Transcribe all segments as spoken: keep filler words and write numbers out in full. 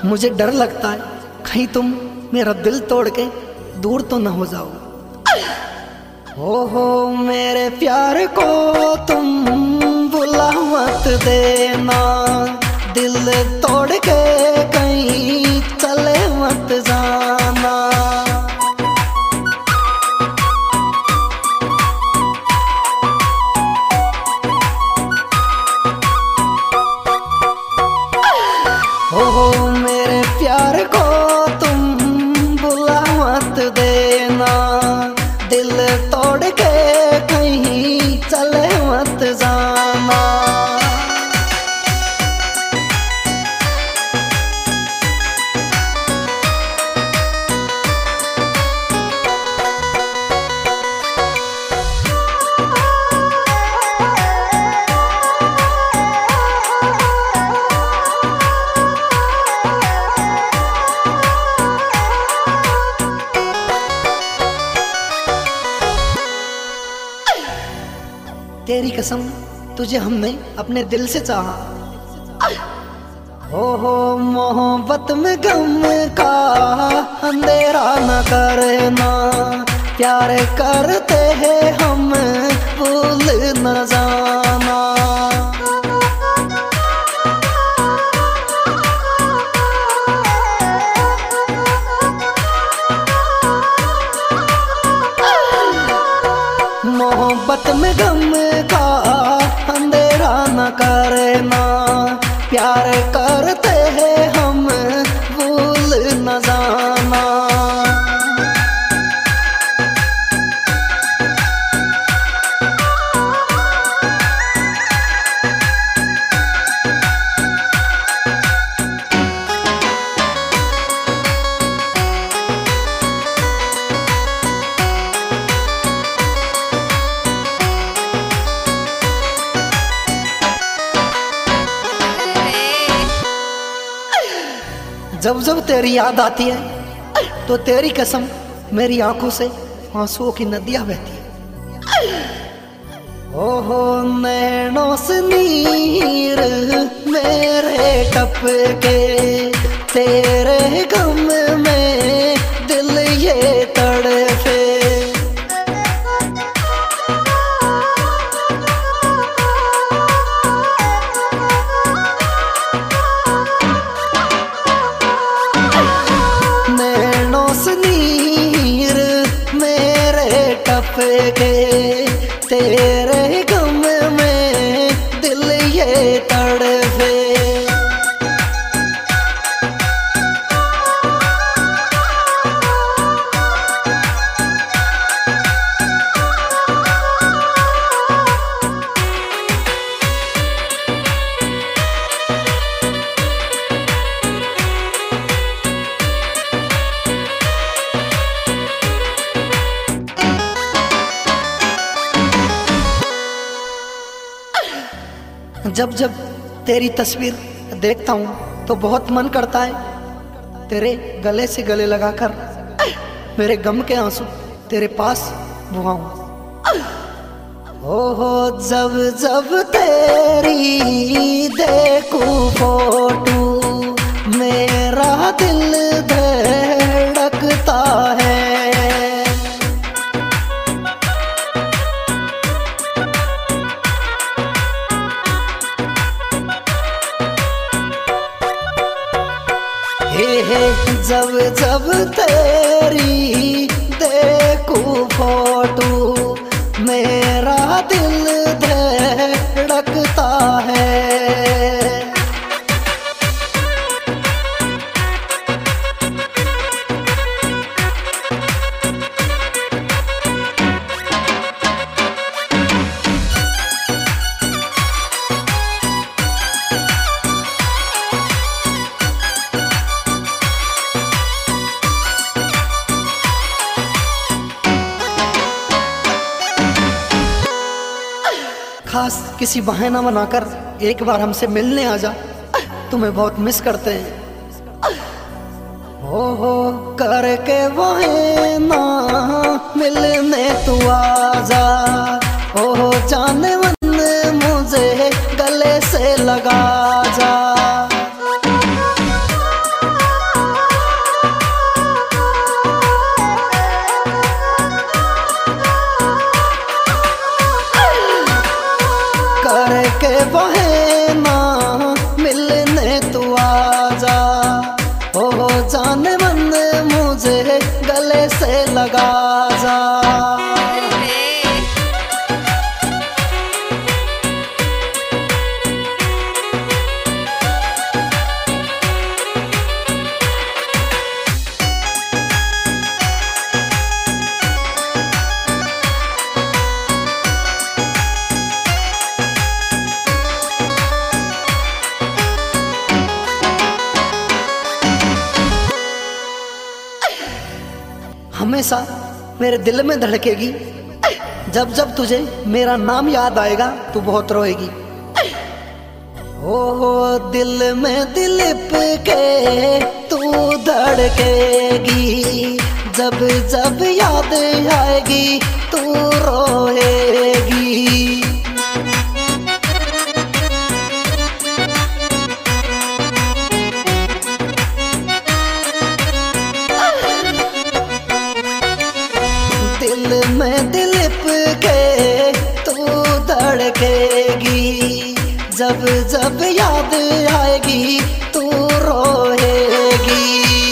मुझे डर लगता है कहीं तुम मेरा दिल तोड़ के दूर तो न हो जाओ। ओहो मेरे प्यार को तुम बुला मत देना, दिल तोड़ के कहीं चले मत जाना। ओहो मेरे प्यार को तुम बुला मत देना, दिल तोड़ के कहीं चले मत जाना। तेरी कसम तुझे हमने अपने दिल से चाहा। ओहो मोहब्बत में गम का अंधेरा न करना, प्यार करते हैं हम भूल न जाना। मोहब्बत में गम का अंधेरा न करना, प्यार करते हैं हम भूल न जाना। जब जब तेरी याद आती है तो तेरी कसम मेरी आंखों से आंसुओं की नदियां बहती है। ओहो नैनों से नीर मेरे टपके, तेरे गम में दिल ये तड़पे। के तेरे गम में दिल ये तड़पे। जब जब तेरी तस्वीर देखता हूँ तो बहुत मन करता है तेरे गले से गले लगाकर मेरे गम के आंसू तेरे पास बहाऊं। ओहो जब जब तेरी देखूं फोटो मेरा दिल धड़कता है। जब जब तेरी देखूं फोटो मेरा दिल धड़कता है। खास किसी बहाना बनाकर एक बार हमसे मिलने आ जा, तुम्हें बहुत मिस करते हैं। ओहो करके बहाना मिलने तू आजा, ओहो जाने मन मुझे गले से लगा जा। हमेशा मेरे दिल में धड़केगी। जब जब तुझे मेरा नाम याद आएगा तू बहुत रोएगी। ओहो दिल में दिलीप के तू धड़केगी, जब जब याद आएगी तू रोएगी। दिल में दिलीप के तू धड़केगी, जब जब याद आएगी तू रोएगी।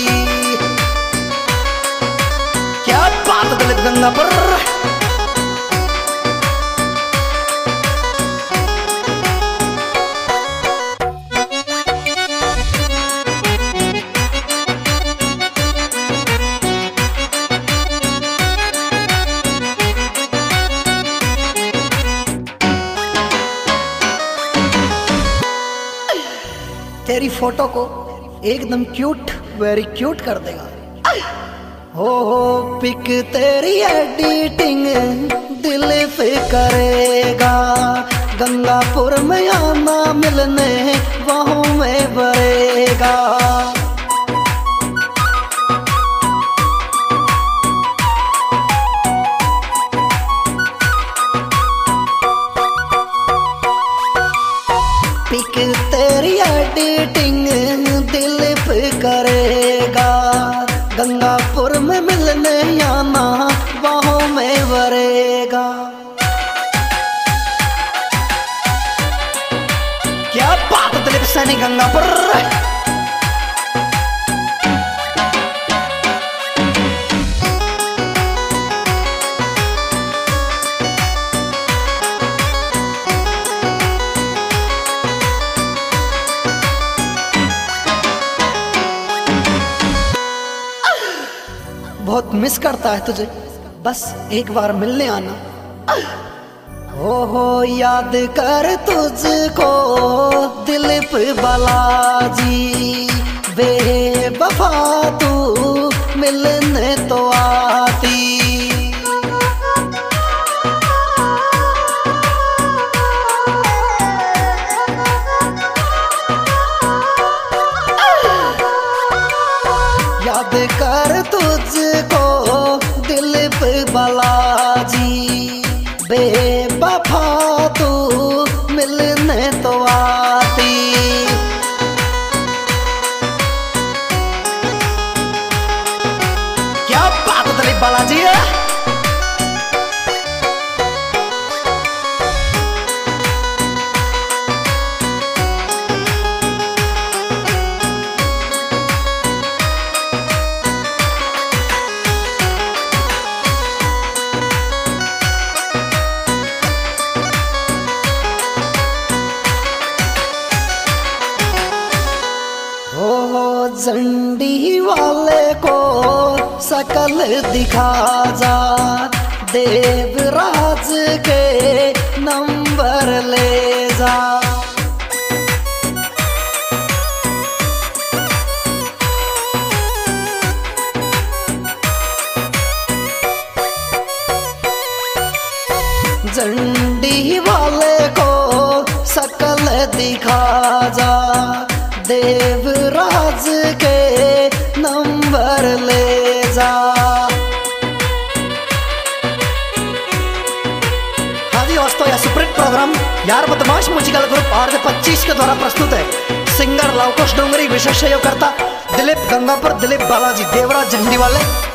क्या बात दिलीप गंगापुर। तेरी फोटो को एकदम क्यूट वेरी क्यूट कर देगा। हो हो पिक तेरी एडिटिंग दिलीप करेगा, गंगापुर में आना मिलने वहाँ में बरेगा। पिक तेरी एडिटिंग दिलीप करेगा, गंगापुर में मिलने आना वहाँ में वरेगा। क्या बात दिलीप सैनी गंगापुर। बहुत मिस करता है तुझे, बस एक बार मिलने आना। ओहो याद कर तुझको दिलीप बालाजी, बेवफा तू मिलने तो आती। याद कर तुझको दिलीप बालाजी, बेवफा तू मिलने तो आती। क्या बात दिलीप बालाजी है। झंडी वाले को शकल दिखा जा, देवराज के नंबर ले जा। झंडी वाले को शकल दिखा जा, देवराज के नंबर ले जा। हाँ जी दोस्तों, यह सुपरहिट प्रोग्राम यार बदमाश म्यूजिकल ग्रुप आर जे पच्चीस के द्वारा प्रस्तुत है। सिंगर लवकुश डोंगरी, विशेष सहयोगकर्ता दिलीप गंगापुर, दिलीप बालाजी, देवराज झंडी वाले।